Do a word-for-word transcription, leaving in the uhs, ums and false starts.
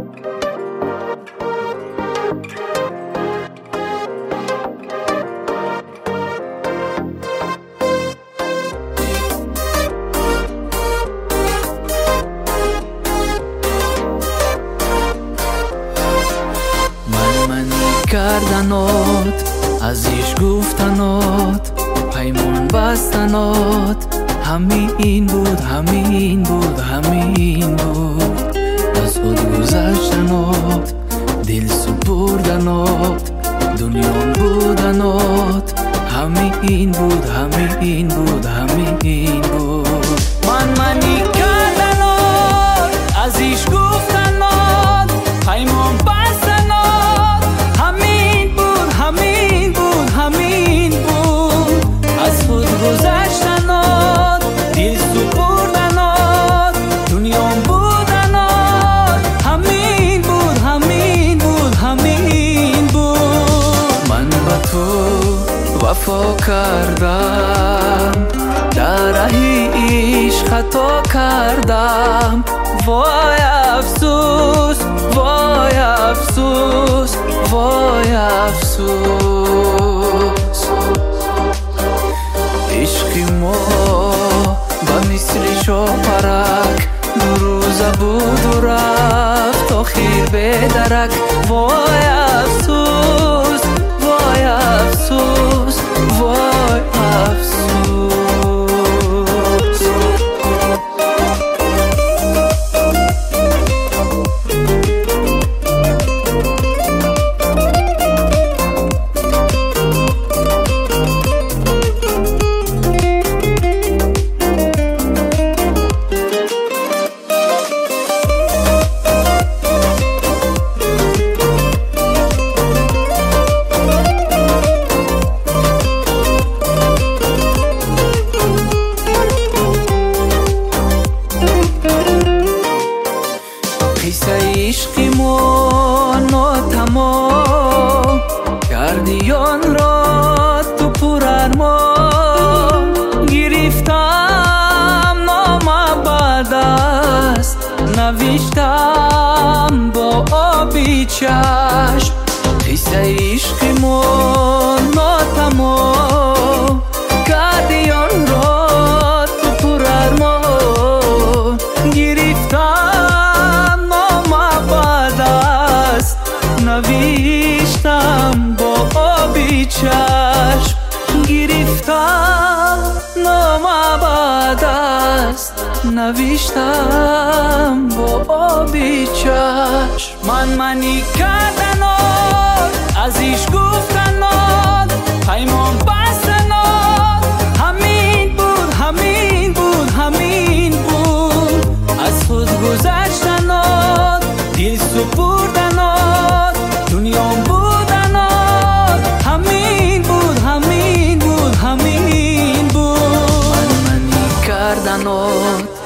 کردنات، ازش گفتنات، پیمان بستنات، همین بود همین بود همین بود. از خود گذشتنات، دل سپردنات، دنیا بودنات، همین بود همین بود همین بود. من منی کردنات، ازش گفتنات، پیمان بستنات، همین بود همین بود همین بود. از خود گذشتنات، دل سپردنات، دنیا بودنات، همین بود همین بود همین بود. من با تو وفا کردم، در راه عشق خطا کردم. وای افسوس وای افسوس وای افسوس. عشق ما با مثل شاپرک، دو روزه بود و رفت آخر به درک. وای افسوس وای افسوس وای افسوس. عشق ما ناتمام کردی آن را تو پر ارمان. گرفتم نام بد است، نوشتم با آبی چشم. قصه عشق ما ناتمام کردی آن را تو پر ارمان. گرفتم نوشتم با آبی چشم. گرفتم نام بد است، نوشتم با آبی چشم. من منی کردنات، ازش گفتنات، پیمان بستنات، همین بود همین بود همین بود. از خود گذشتنات، دل سپردنات، دنیا بودنات، همین بود همین بود همین بود. من منی کردنات،